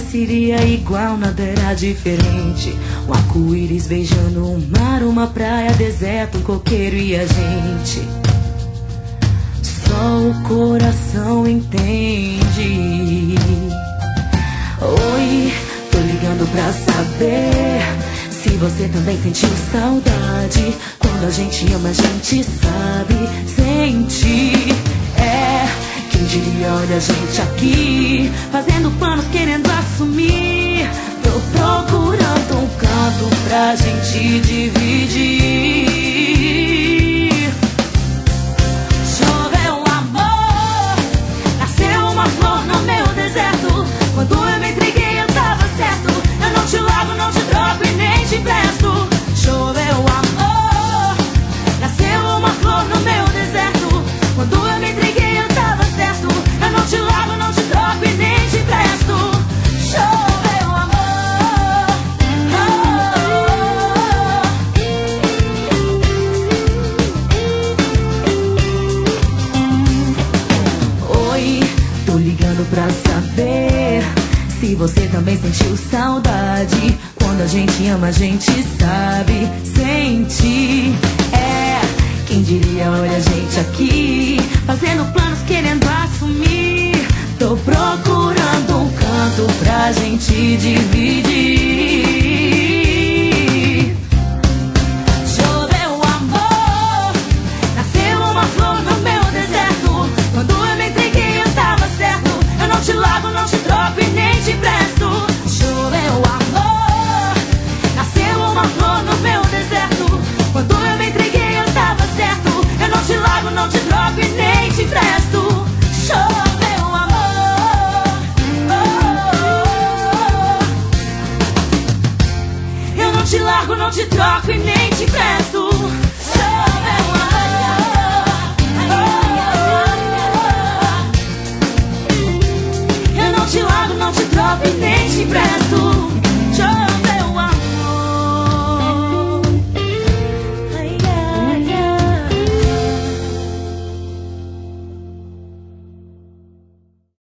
seria igual, nada era diferente. Um arco-íris beijando um mar, uma praia, deserto, um coqueiro e a gente. Só o coração entende. Oi, tô ligando pra saber se você também sentiu saudade. Quando a gente ama, a gente sabe sentir. Quem diria, olha a gente aqui, fazendo planos, querendo assumir. Tô procurando um canto pra gente dividir. Choveu amor, nasceu uma flor no meu deserto. Quando eu me entreguei eu tava certo. Eu não te largo, não te troco e nem te empresto. Choveu amor, nasceu uma flor no meu deserto. Quando eu me entreguei eu tava certo. Eu não te largo, não te troco e nem te empresto. Choveu amor, Oi, tô ligando pra saber se você também sentiu saudade. Quando a gente ama, a gente sabe sentir. Quem diria, olha a gente aqui, fazendo planos, querendo assumir. Tô procurando um canto pra gente dividir. Choveu amor, nasceu uma flor no meu deserto. Quando eu me entreguei eu tava certo. Eu não te largo, não te troco e nem te empresto. Choveu amor, nasceu uma flor no meu deserto. Quando eu me entreguei eu tava certo. Eu não te largo, não te troco e nem te empresto. Choveu amor, Eu não te largo, não te troco e nem te empresto.